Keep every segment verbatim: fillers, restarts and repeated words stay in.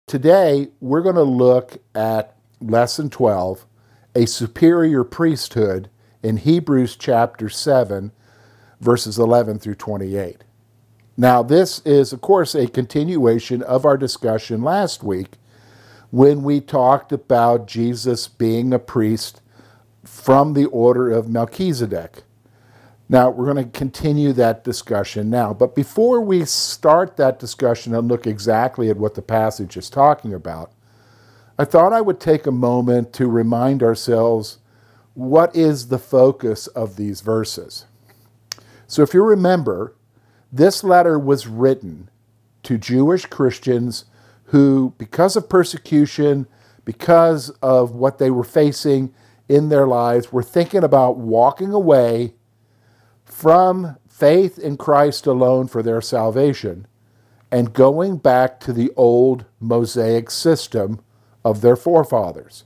today we're going to look at lesson twelve, a superior priesthood, in Hebrews chapter seven, verses eleven through twenty-eight. Now, this is, of course, a continuation of our discussion last week when we talked about Jesus being a priest from the order of Melchizedek. Now, we're going to continue that discussion now. But before we start that discussion and look exactly at what the passage is talking about, I thought I would take a moment to remind ourselves what is the focus of these verses. So if you remember, this letter was written to Jewish Christians who, because of persecution, because of what they were facing in their lives, were thinking about walking away from faith in Christ alone for their salvation and going back to the old Mosaic system of their forefathers.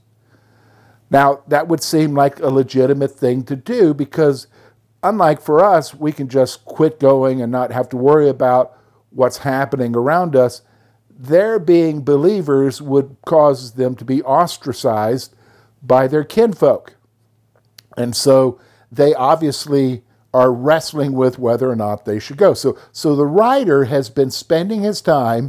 Now, that would seem like a legitimate thing to do because, unlike for us, we can just quit going and not have to worry about what's happening around us. Their being believers would cause them to be ostracized by their kinfolk. And so they obviously are wrestling with whether or not they should go. So, so the writer has been spending his time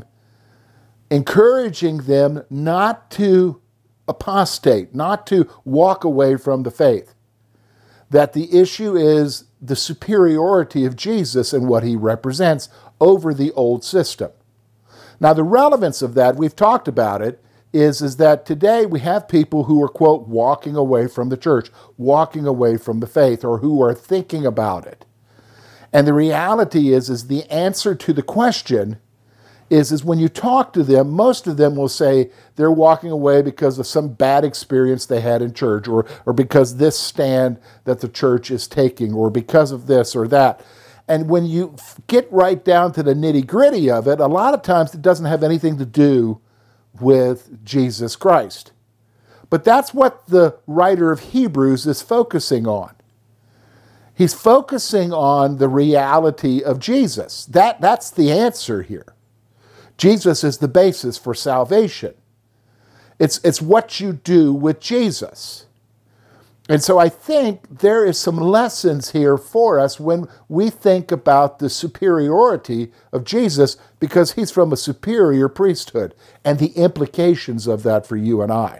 encouraging them not to apostate, not to walk away from the faith. That the issue is the superiority of Jesus and what he represents over the old system. Now, the relevance of that, we've talked about it, is, is that today we have people who are, quote, walking away from the church, walking away from the faith, or who are thinking about it. And the reality is, is the answer to the question is, is when you talk to them, most of them will say they're walking away because of some bad experience they had in church, or, or because this stand that the church is taking, or because of this or that. And when you get right down to the nitty-gritty of it, a lot of times it doesn't have anything to do with Jesus Christ. But that's what the writer of Hebrews is focusing on. He's focusing on the reality of Jesus. That, that's the answer here. Jesus is the basis for salvation. It's, it's what you do with Jesus. And so I think there is some lessons here for us when we think about the superiority of Jesus, because he's from a superior priesthood, and the implications of that for you and I.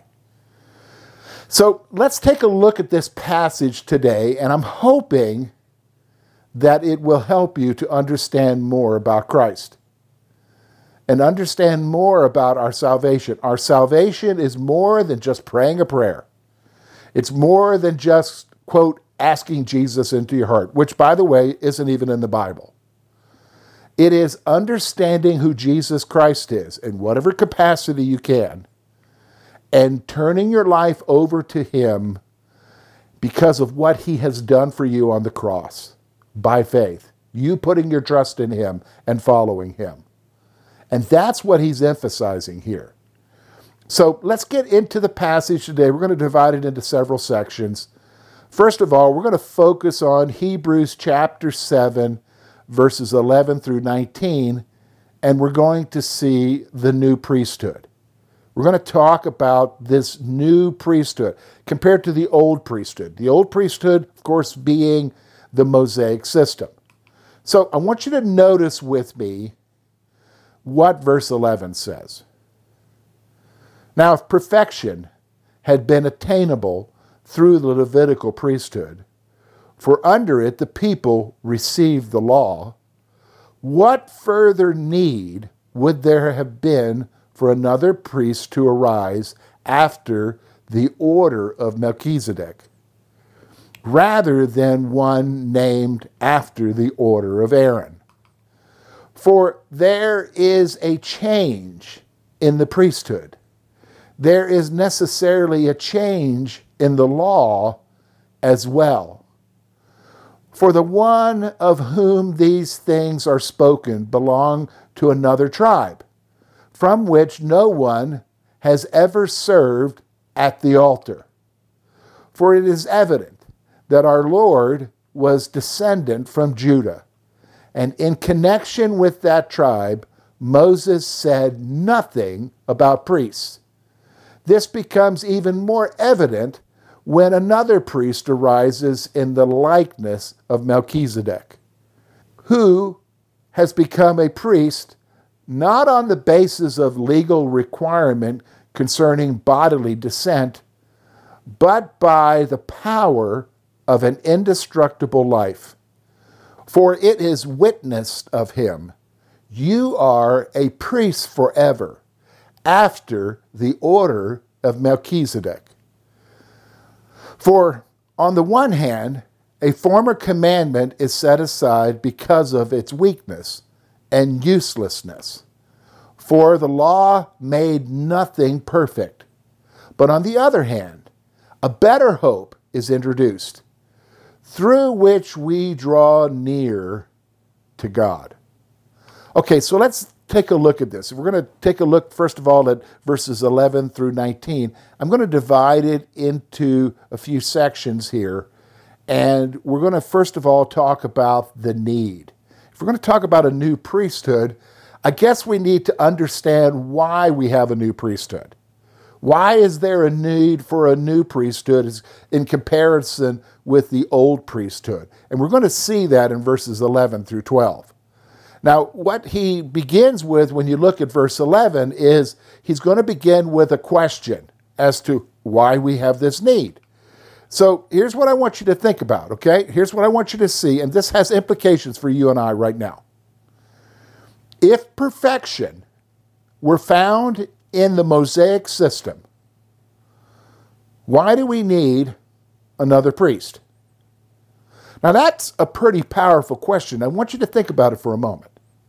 So let's take a look at this passage today, and I'm hoping that it will help you to understand more about Christ and understand more about our salvation. Our salvation is more than just praying a prayer. It's more than just, quote, asking Jesus into your heart, which, by the way, isn't even in the Bible. It is understanding who Jesus Christ is in whatever capacity you can, and turning your life over to him because of what he has done for you on the cross by faith. You putting your trust in him and following him. And that's what he's emphasizing here. So let's get into the passage today. We're going to divide it into several sections. First of all, we're going to focus on Hebrews chapter seven, verses eleven through nineteen, and we're going to see the new priesthood. We're going to talk about this new priesthood compared to the old priesthood. The old priesthood, of course, being the Mosaic system. So I want you to notice with me what verse eleven says. Now, if perfection had been attainable through the Levitical priesthood, for under it the people received the law, what further need would there have been for another priest to arise after the order of Melchizedek, rather than one named after the order of Aaron? For there is a change in the priesthood. There is necessarily a change in the law as well. For the one of whom these things are spoken belonged to another tribe, from which no one has ever served at the altar. For it is evident that our Lord was descendant from Judah, and in connection with that tribe Moses said nothing about priests. This becomes even more evident when another priest arises in the likeness of Melchizedek, who has become a priest not on the basis of legal requirement concerning bodily descent, but by the power of an indestructible life. For it is witnessed of him, you are a priest forever, after the order of Melchizedek. For on the one hand, a former commandment is set aside because of its weakness and uselessness. For the law made nothing perfect. But on the other hand, a better hope is introduced, through which we draw near to God. Okay, so let's take a look at this. We're going to take a look, first of all, at verses eleven through nineteen. I'm going to divide it into a few sections here, and we're going to, first of all, talk about the need. If we're going to talk about a new priesthood, I guess we need to understand why we have a new priesthood. Why is there a need for a new priesthood in comparison with the old priesthood? And we're going to see that in verses eleven through twelve. Now, what he begins with when you look at verse eleven is he's going to begin with a question as to why we have this need. So here's what I want you to think about, okay? Here's what I want you to see, and this has implications for you and I right now. If perfection were found in the Mosaic system, why do we need another priest? Now, that's a pretty powerful question. I want you to think about it for a moment.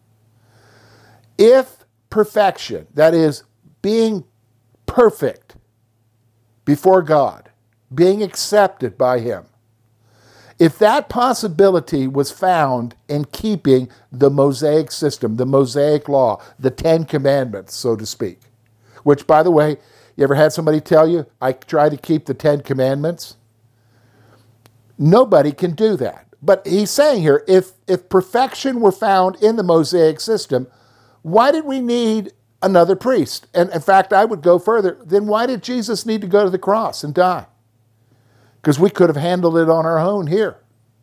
If perfection, that is, being perfect before God, being accepted by Him, if that possibility was found in keeping the Mosaic system, the Mosaic law, the Ten Commandments, so to speak, which, by the way, you ever had somebody tell you, I try to keep the Ten Commandments? Nobody can do that. But he's saying here, if, if perfection were found in the Mosaic system, why did we need another priest? And in fact, I would go further. Then why did Jesus need to go to the cross and die? Because we could have handled it on our own here.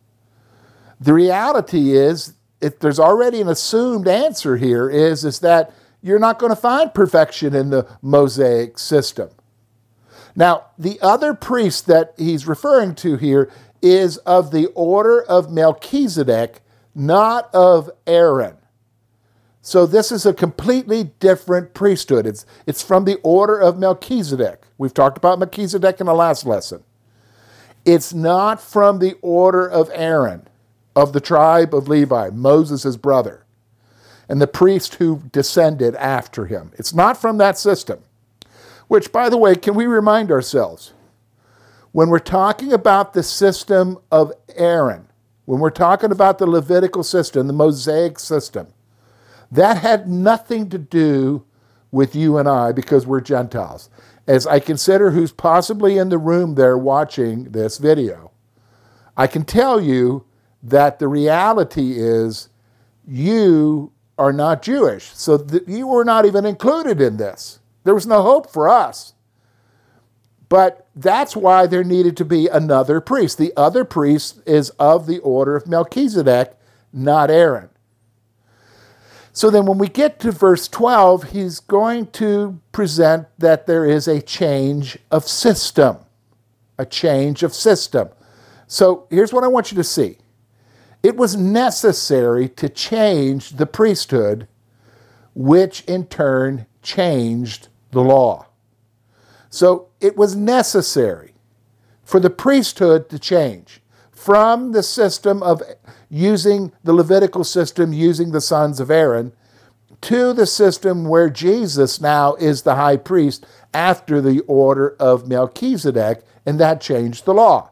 The reality is, if there's already an assumed answer here, is, is that you're not going to find perfection in the Mosaic system. Now, the other priest that he's referring to here is of the order of Melchizedek, not of Aaron. So this is a completely different priesthood. It's, it's from the order of Melchizedek. We've talked about Melchizedek in the last lesson. It's not from the order of Aaron, of the tribe of Levi, Moses' brother, and the priest who descended after him. It's not from that system. Which, by the way, can we remind ourselves, when we're talking about the system of Aaron, when we're talking about the Levitical system, the Mosaic system, that had nothing to do with you and I because we're Gentiles. As I consider who's possibly in the room there watching this video, I can tell you that the reality is you are not Jewish. So th- you were not even included in this. There was no hope for us. But that's why there needed to be another priest. The other priest is of the order of Melchizedek, not Aaron. So then when we get to verse twelve, he's going to present that there is a change of system. A change of system. So here's what I want you to see. It was necessary to change the priesthood, which in turn changed the law. So it was necessary for the priesthood to change from the system of using the Levitical system, using the sons of Aaron, to the system where Jesus now is the high priest after the order of Melchizedek, and that changed the law.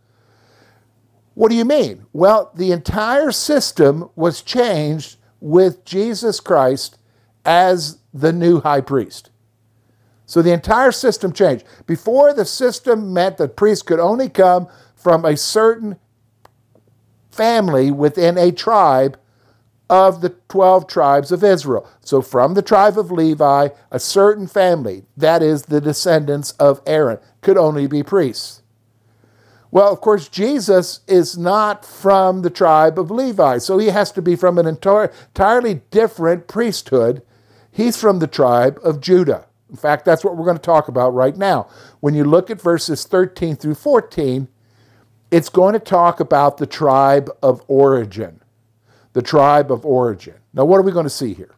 What do you mean? Well, the entire system was changed with Jesus Christ as the new high priest. So the entire system changed. Before, the system meant that priests could only come from a certain family within a tribe of the twelve tribes of Israel. So from the tribe of Levi, a certain family, that is the descendants of Aaron, could only be priests. Well, of course, Jesus is not from the tribe of Levi, so he has to be from an entire, entirely different priesthood. He's from the tribe of Judah. In fact, that's what we're going to talk about right now. When you look at verses thirteen through fourteen, it's going to talk about the tribe of origin. The tribe of origin. Now, what are we going to see here?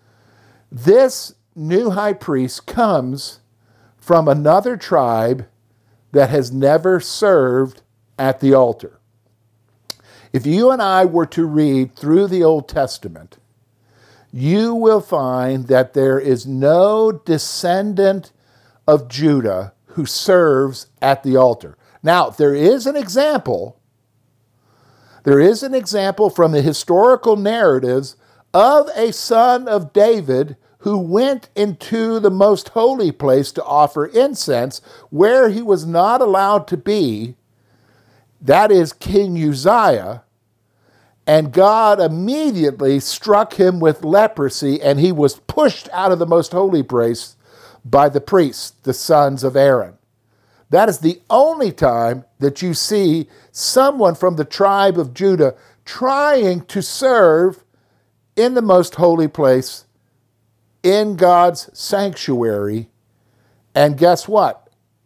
This new high priest comes from another tribe that has never served at the altar. If you and I were to read through the Old Testament, you will find that there is no descendant of Judah who serves at the altar. Now, there is an example, there is an example from the historical narratives of a son of David who went into the most holy place to offer incense where he was not allowed to be. That is King Uzziah. And God immediately struck him with leprosy, and he was pushed out of the most holy place by the priests, the sons of Aaron. That is the only time that you see someone from the tribe of Judah trying to serve in the most holy place in God's sanctuary. And guess what?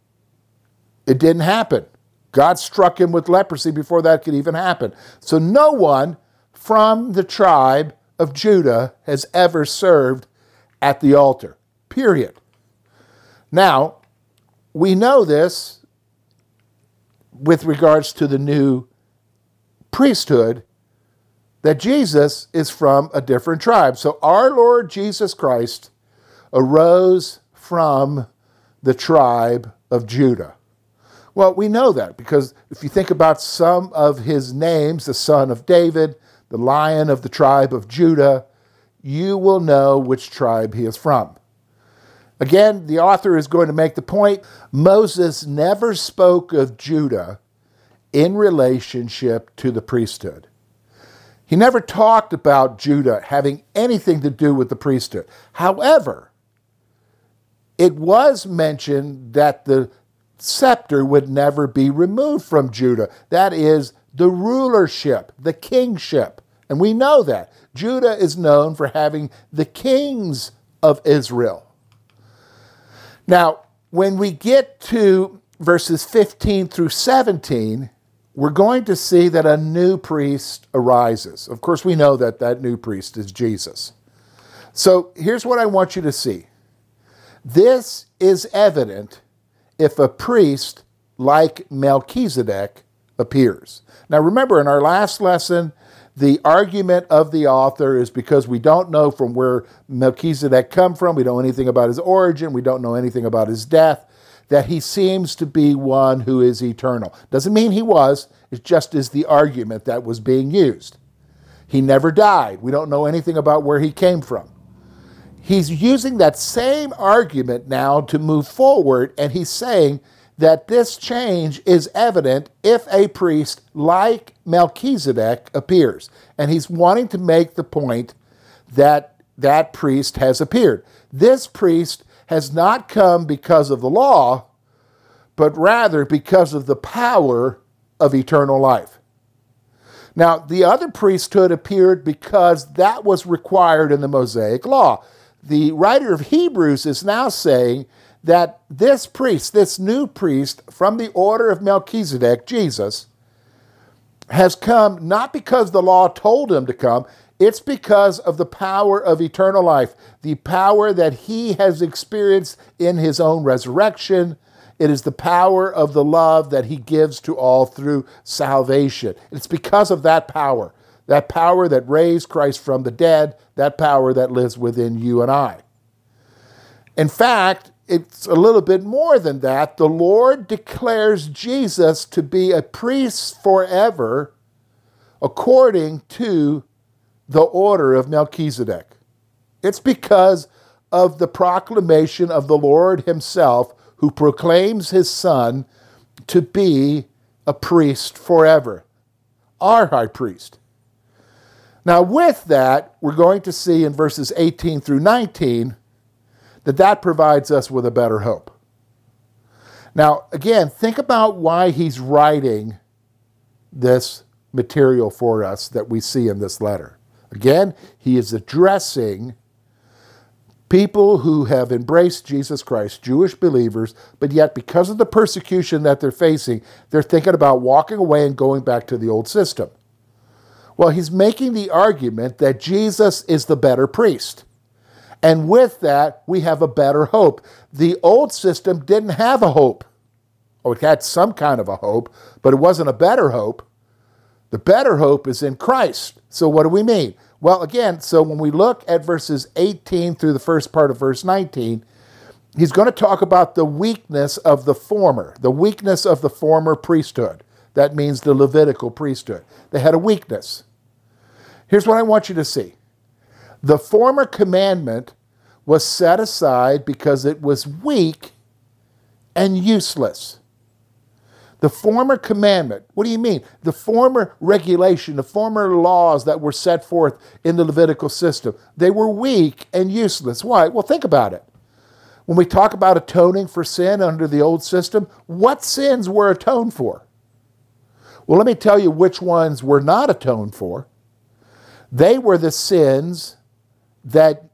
It didn't happen. God struck him with leprosy before that could even happen. So no one from the tribe of Judah has ever served at the altar, period. Now, we know this with regards to the new priesthood, that Jesus is from a different tribe. So our Lord Jesus Christ arose from the tribe of Judah. Well, we know that because if you think about some of his names, the son of David, the lion of the tribe of Judah, you will know which tribe he is from. Again, the author is going to make the point, Moses never spoke of Judah in relationship to the priesthood. He never talked about Judah having anything to do with the priesthood. However, it was mentioned that the scepter would never be removed from Judah. That is the rulership, the kingship. And we know that. Judah is known for having the kings of Israel. Now, when we get to verses fifteen through seventeen, we're going to see that a new priest arises. Of course, we know that that new priest is Jesus. So here's what I want you to see. This is evident if a priest like Melchizedek appears. Now remember, in our last lesson, the argument of the author is because we don't know from where Melchizedek come from, we don't know anything about his origin, we don't know anything about his death, that he seems to be one who is eternal. Doesn't mean he was, it just is the argument that was being used. He never died. We don't know anything about where he came from. He's using that same argument now to move forward, and he's saying that this change is evident if a priest like Melchizedek appears. And he's wanting to make the point that that priest has appeared. This priest has not come because of the law, but rather because of the power of eternal life. Now, the other priesthood appeared because that was required in the Mosaic law. The writer of Hebrews is now saying that this priest, this new priest from the order of Melchizedek, Jesus, has come not because the law told him to come, it's because of the power of eternal life, the power that he has experienced in his own resurrection. It is the power of the love that he gives to all through salvation. It's because of that power, that power that raised Christ from the dead, that power that lives within you and I. In fact, it's a little bit more than that. The Lord declares Jesus to be a priest forever according to the order of Melchizedek. It's because of the proclamation of the Lord himself, who proclaims his Son to be a priest forever, our high priest. Now, with that, we're going to see in verses eighteen through nineteen that that provides us with a better hope. Now, again, think about why he's writing this material for us that we see in this letter. Again, he is addressing people who have embraced Jesus Christ, Jewish believers, but yet because of the persecution that they're facing, they're thinking about walking away and going back to the old system. Well, he's making the argument that Jesus is the better priest. And with that, we have a better hope. The old system didn't have a hope. Oh, it had some kind of a hope, but it wasn't a better hope. The better hope is in Christ. So what do we mean? Well, again, so when we look at verses eighteen through the first part of verse nineteen, he's going to talk about the weakness of the former, the weakness of the former priesthood. That means the Levitical priesthood. They had a weakness. Here's what I want you to see. The former commandment was set aside because it was weak and useless. The former commandment, what do you mean? The former regulation, the former laws that were set forth in the Levitical system, they were weak and useless. Why? Well, think about it. When we talk about atoning for sin under the old system, what sins were atoned for? Well, let me tell you which ones were not atoned for. They were the sins that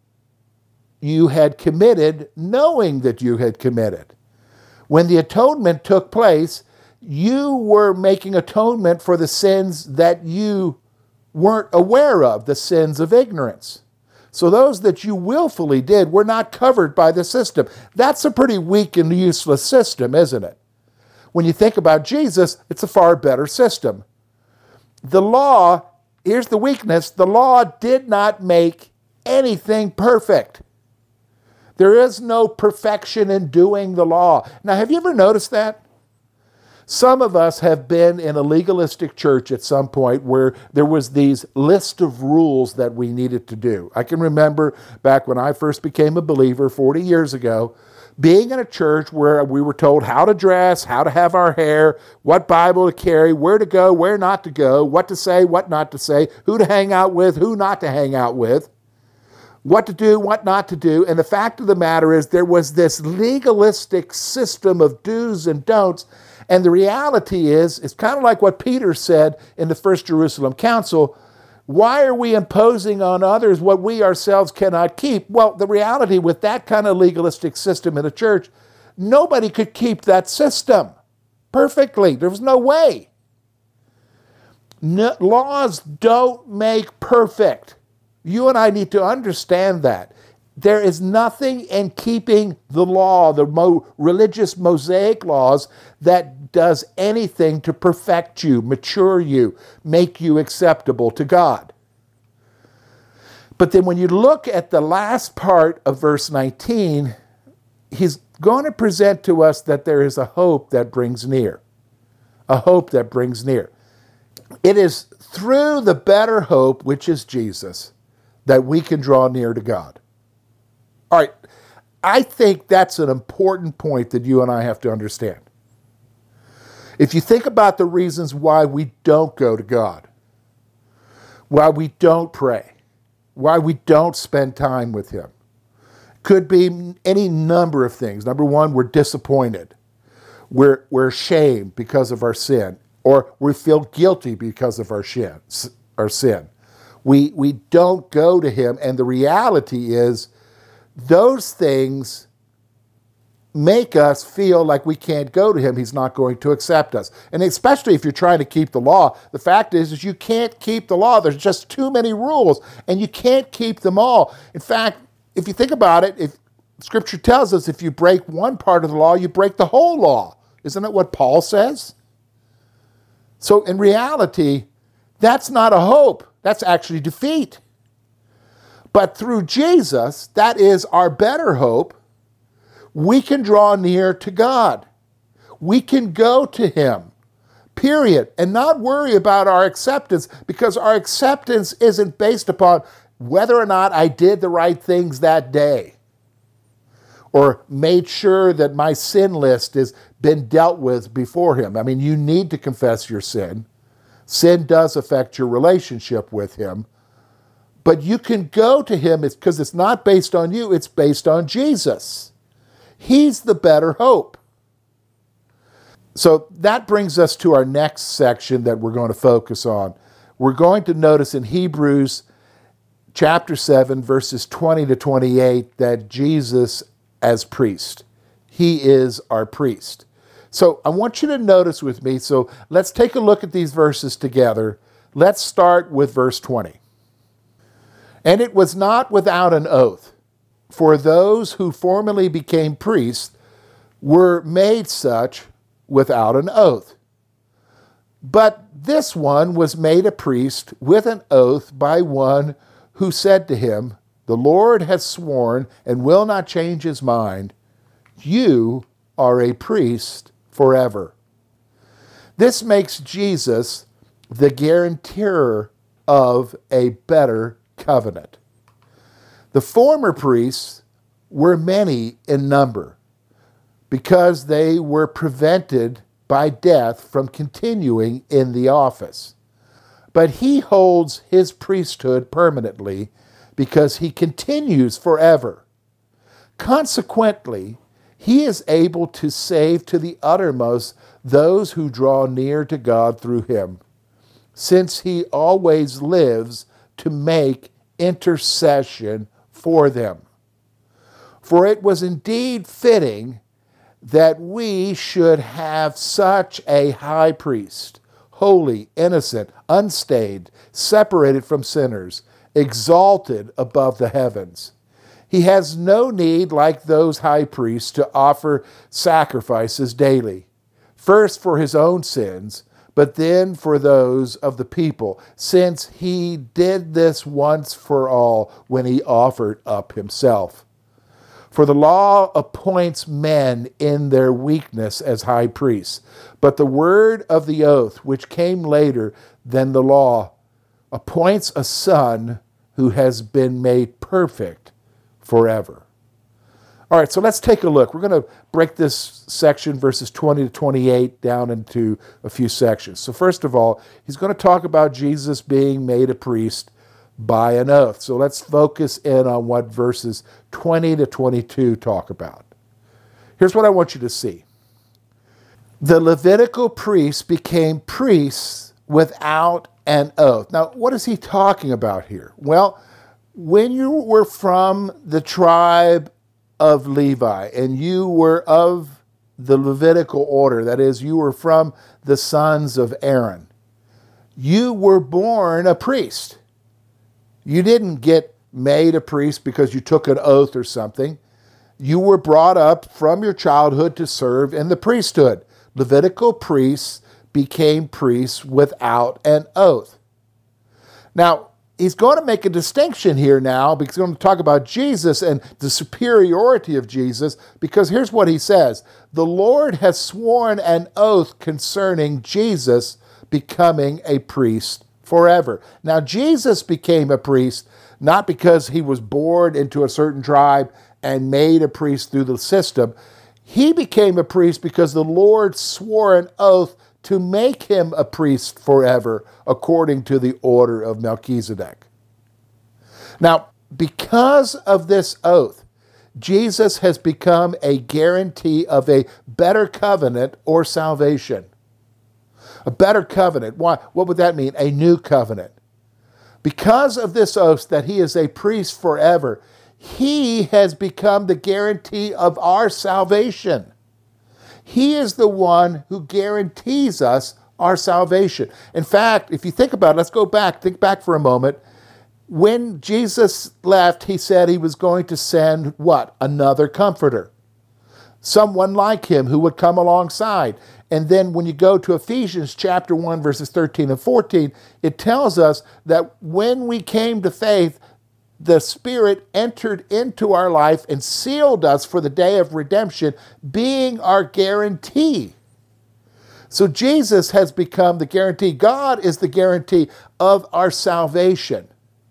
you had committed knowing that you had committed. When the atonement took place, you were making atonement for the sins that you weren't aware of, the sins of ignorance. So those that you willfully did were not covered by the system. That's a pretty weak and useless system, isn't it? When you think about Jesus, it's a far better system. The law, here's the weakness, the law did not make anything perfect. There is no perfection in doing the law. Now, have you ever noticed that? Some of us have been in a legalistic church at some point where there was these list of rules that we needed to do. I can remember back when I first became a believer forty years ago, being in a church where we were told how to dress, how to have our hair, what Bible to carry, where to go, where not to go, what to say, what not to say, who to hang out with, who not to hang out with, what to do, what not to do. And the fact of the matter is there was this legalistic system of do's and don'ts. And the reality is, it's kind of like what Peter said in the First Jerusalem Council. Why are we imposing on others what we ourselves cannot keep? Well, the reality with that kind of legalistic system in the church, nobody could keep that system perfectly. There was no way. No, laws don't make perfect. You and I need to understand that. There is nothing in keeping the law, the mo- religious Mosaic laws, that does anything to perfect you, mature you, make you acceptable to God. But then when you look at the last part of verse nineteen, he's going to present to us that there is a hope that brings near. A hope that brings near. It is through the better hope, which is Jesus, that we can draw near to God. All right, I think that's an important point that you and I have to understand. If you think about the reasons why we don't go to God, why we don't pray, why we don't spend time with Him, could be any number of things. Number one, we're disappointed. We're, we're ashamed because of our sin, or we feel guilty because of our sin. Our sin. We, we don't go to Him, and the reality is those things make us feel like we can't go to Him. He's not going to accept us. And especially if you're trying to keep the law, the fact is, is you can't keep the law. There's just too many rules, and you can't keep them all. In fact, if you think about it, if Scripture tells us if you break one part of the law, you break the whole law. Isn't it what Paul says? So in reality, that's not a hope. That's actually defeat. But through Jesus, that is our better hope, we can draw near to God. We can go to Him, period, and not worry about our acceptance, because our acceptance isn't based upon whether or not I did the right things that day or made sure that my sin list has been dealt with before Him. I mean, you need to confess your sin, Sin does affect your relationship with him, but you can go to him because it's not based on you, it's based on Jesus. He's the better hope. So that brings us to our next section that we're going to focus on. We're going to notice in Hebrews chapter seven, verses twenty to twenty-eight, that Jesus as priest. He is our priest. So I want you to notice with me, so let's take a look at these verses together. Let's start with verse twenty. And it was not without an oath, for those who formerly became priests were made such without an oath. But this one was made a priest with an oath by one who said to him, the Lord has sworn and will not change his mind. You are a priest forever. This makes Jesus the guarantor of a better covenant. The former priests were many in number because they were prevented by death from continuing in the office. But he holds his priesthood permanently because he continues forever. Consequently, he is able to save to the uttermost those who draw near to God through him, since he always lives to make intercession for them. For it was indeed fitting that we should have such a high priest, holy, innocent, unstained, separated from sinners, exalted above the heavens. He has no need, like those high priests, to offer sacrifices daily, first for his own sins, but then for those of the people, since he did this once for all when he offered up himself. For the law appoints men in their weakness as high priests, but the word of the oath, which came later than the law, appoints a son who has been made perfect forever. All right, so let's take a look. We're going to break this section, verses twenty to twenty-eight, down into a few sections. So first of all, he's going to talk about Jesus being made a priest by an oath. So let's focus in on what verses twenty to twenty-two talk about. Here's what I want you to see. The Levitical priests became priests without an oath. Now, what is he talking about here? Well, when you were from the tribe of Levi and you were of the Levitical order, that is, you were from the sons of Aaron, you were born a priest. You didn't get made a priest because you took an oath or something. You were brought up from your childhood to serve in the priesthood. Levitical priests became priests without an oath. Now, he's going to make a distinction here now because he's going to talk about Jesus and the superiority of Jesus, because here's what he says. The Lord has sworn an oath concerning Jesus becoming a priest forever. Now, Jesus became a priest not because he was born into a certain tribe and made a priest through the system. He became a priest because the Lord swore an oath to make him a priest forever, according to the order of Melchizedek. Now, because of this oath, Jesus has become a guarantee of a better covenant or salvation. A better covenant. Why? What would that mean? A new covenant. Because of this oath that he is a priest forever, he has become the guarantee of our salvation. He is the one who guarantees us our salvation. In fact, if you think about it, let's go back, think back for a moment. When Jesus left, he said he was going to send what? Another comforter. Someone like him who would come alongside. And then when you go to Ephesians chapter one, verses thirteen and fourteen, it tells us that when we came to faith, the Spirit entered into our life and sealed us for the day of redemption, being our guarantee. So Jesus has become the guarantee. God is the guarantee of our salvation.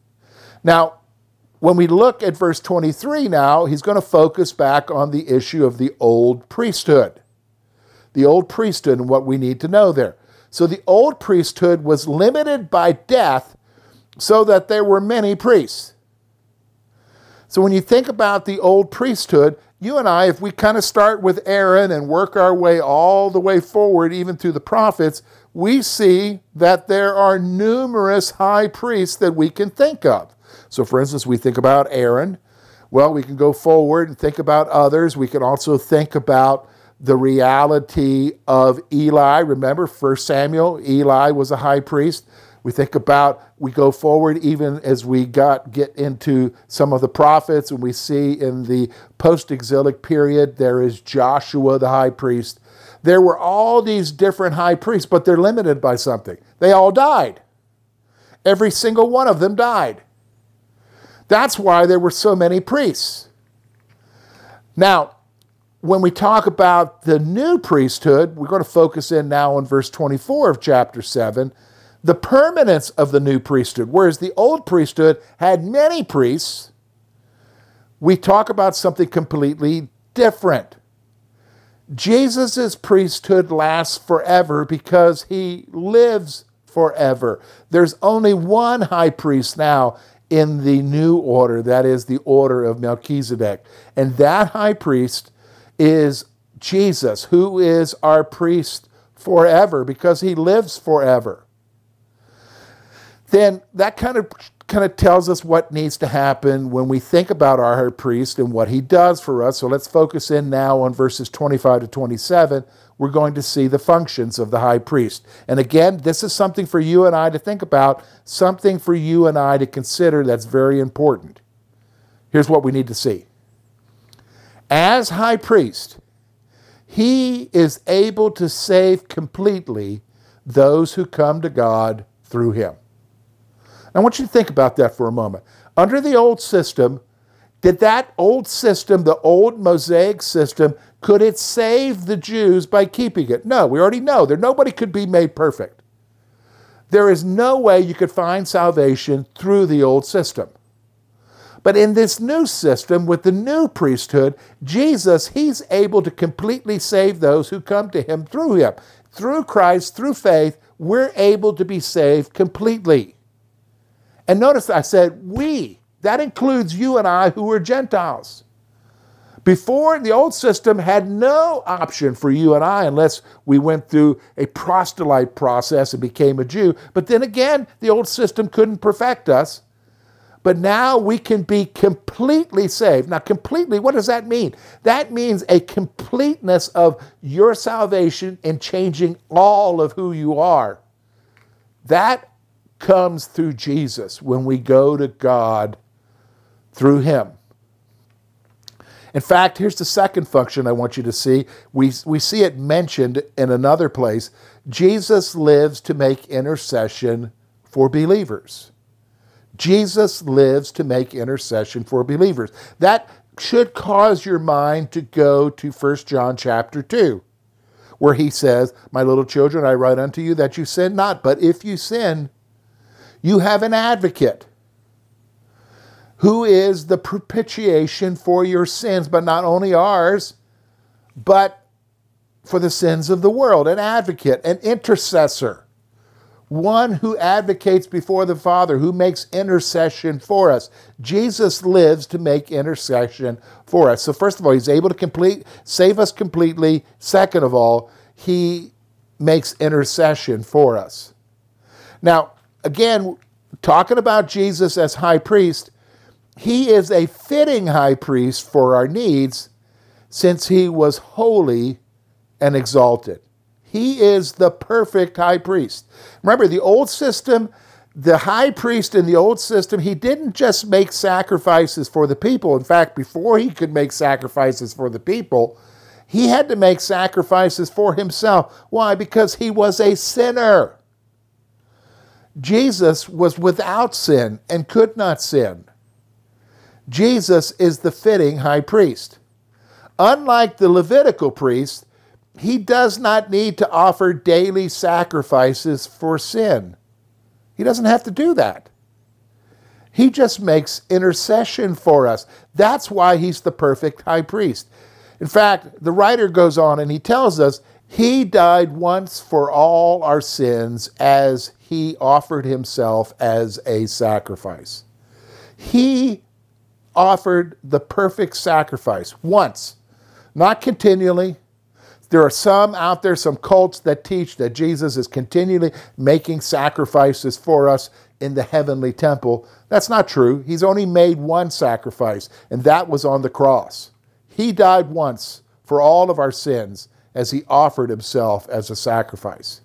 Now, when we look at verse twenty-three now, he's going to focus back on the issue of the old priesthood. The old priesthood and what we need to know there. So the old priesthood was limited by death so that there were many priests. So when you think about the old priesthood, you and I, if we kind of start with Aaron and work our way all the way forward, even through the prophets, we see that there are numerous high priests that we can think of. So for instance, we think about Aaron. Well, we can go forward and think about others. We can also think about the reality of Eli. Remember, First Samuel, Eli was a high priest. We think about, we go forward even as we got get into some of the prophets, and we see in the post-exilic period, there is Joshua, the high priest. There were all these different high priests, but they're limited by something. They all died. Every single one of them died. That's why there were so many priests. Now, when we talk about the new priesthood, we're going to focus in now on verse twenty-four of chapter seven, the permanence of the new priesthood. Whereas the old priesthood had many priests, we talk about something completely different. Jesus' priesthood lasts forever because he lives forever. There's only one high priest now in the new order, that is the order of Melchizedek. And that high priest is Jesus, who is our priest forever because he lives forever. Then that kind of kind of tells us what needs to happen when we think about our high priest and what he does for us. So let's focus in now on verses twenty-five to twenty-seven. We're going to see the functions of the high priest. And again, this is something for you and I to think about, something for you and I to consider that's very important. Here's what we need to see. As high priest, he is able to save completely those who come to God through him. I want you to think about that for a moment. Under the old system, did that old system, the old Mosaic system, could it save the Jews by keeping it? No, we already know that nobody could be made perfect. There is no way you could find salvation through the old system. But in this new system, with the new priesthood, Jesus, he's able to completely save those who come to him through him. Through Christ, through faith, we're able to be saved completely. And notice I said we. That includes you and I who are Gentiles. Before, the old system had no option for you and I unless we went through a proselyte process and became a Jew. But then again, the old system couldn't perfect us. But now we can be completely saved. Now, completely, what does that mean? That means a completeness of your salvation and changing all of who you are. That comes through Jesus when we go to God through him. In fact, here's the second function I want you to see. We, we see it mentioned in another place. Jesus lives to make intercession for believers. Jesus lives to make intercession for believers. That should cause your mind to go to First John chapter two, where he says, "My little children, I write unto you that you sin not, but if you sin, you have an advocate who is the propitiation for your sins, but not only ours, but for the sins of the world." An advocate, an intercessor, one who advocates before the Father, who makes intercession for us. Jesus lives to make intercession for us. So first of all, he's able to complete, save us completely. Second of all, he makes intercession for us. Now, again, talking about Jesus as high priest, he is a fitting high priest for our needs since he was holy and exalted. He is the perfect high priest. Remember, the old system, the high priest in the old system, he didn't just make sacrifices for the people. In fact, before he could make sacrifices for the people, he had to make sacrifices for himself. Why? Because he was a sinner. Jesus was without sin and could not sin. Jesus is the fitting high priest. Unlike the Levitical priest, he does not need to offer daily sacrifices for sin. He doesn't have to do that. He just makes intercession for us. That's why he's the perfect high priest. In fact, the writer goes on and he tells us, He died once for all our sins as he offered himself as a sacrifice. He offered the perfect sacrifice once, not continually. There are some out there, some cults that teach that Jesus is continually making sacrifices for us in the heavenly temple. That's not true. He's only made one sacrifice, and that was on the cross. He died once for all of our sins as he offered himself as a sacrifice.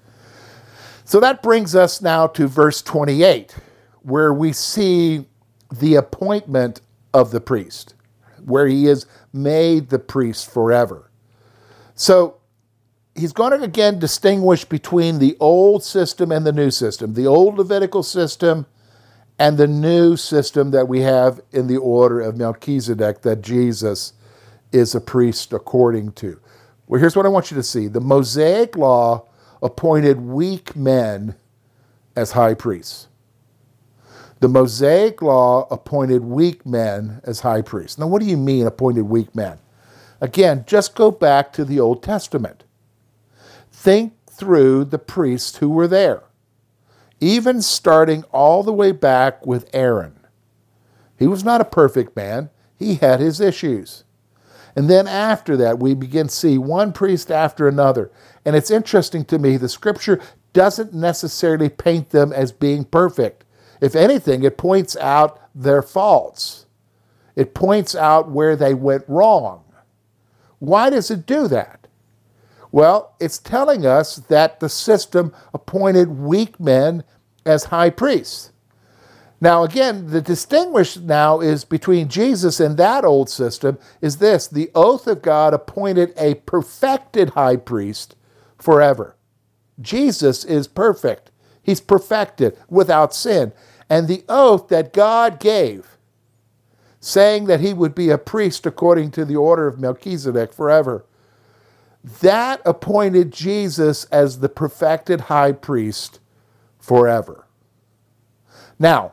So that brings us now to verse twenty-eight, where we see the appointment of the priest, where he is made the priest forever. So he's going to again distinguish between the old system and the new system, the old Levitical system and the new system that we have in the order of Melchizedek that Jesus is a priest according to. Well, here's what I want you to see. The Mosaic law appointed weak men as high priests. The Mosaic law appointed weak men as high priests. Now, what do you mean appointed weak men? Again, just go back to the Old Testament. Think through the priests who were there, even starting all the way back with Aaron. He was not a perfect man. He had his issues. And then after that, we begin to see one priest after another. And it's interesting to me, the scripture doesn't necessarily paint them as being perfect. If anything, it points out their faults. It points out where they went wrong. Why does it do that? Well, it's telling us that the system appointed weak men as high priests. Now, again, the distinguish now is between Jesus and that old system is this: the oath of God appointed a perfected high priest forever. Jesus is perfect. He's perfected without sin. And the oath that God gave, saying that he would be a priest according to the order of Melchizedek forever, that appointed Jesus as the perfected high priest forever. Now,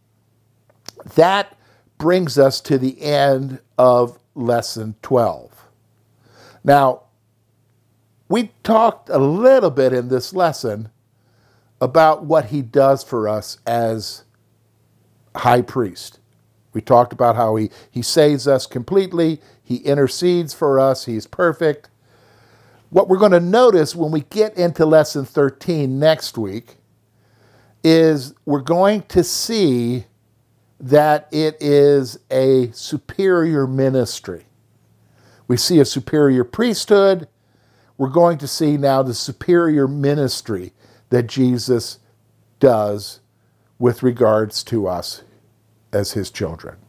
that brings us to the end of lesson twelve. Now, we talked a little bit in this lesson about what he does for us as high priest. We talked about how he, he saves us completely, he intercedes for us, he's perfect. What we're going to notice when we get into lesson thirteen next week is we're going to see that it is a superior ministry. We see a superior priesthood. We're going to see now the superior ministry that Jesus does with regards to us as his children.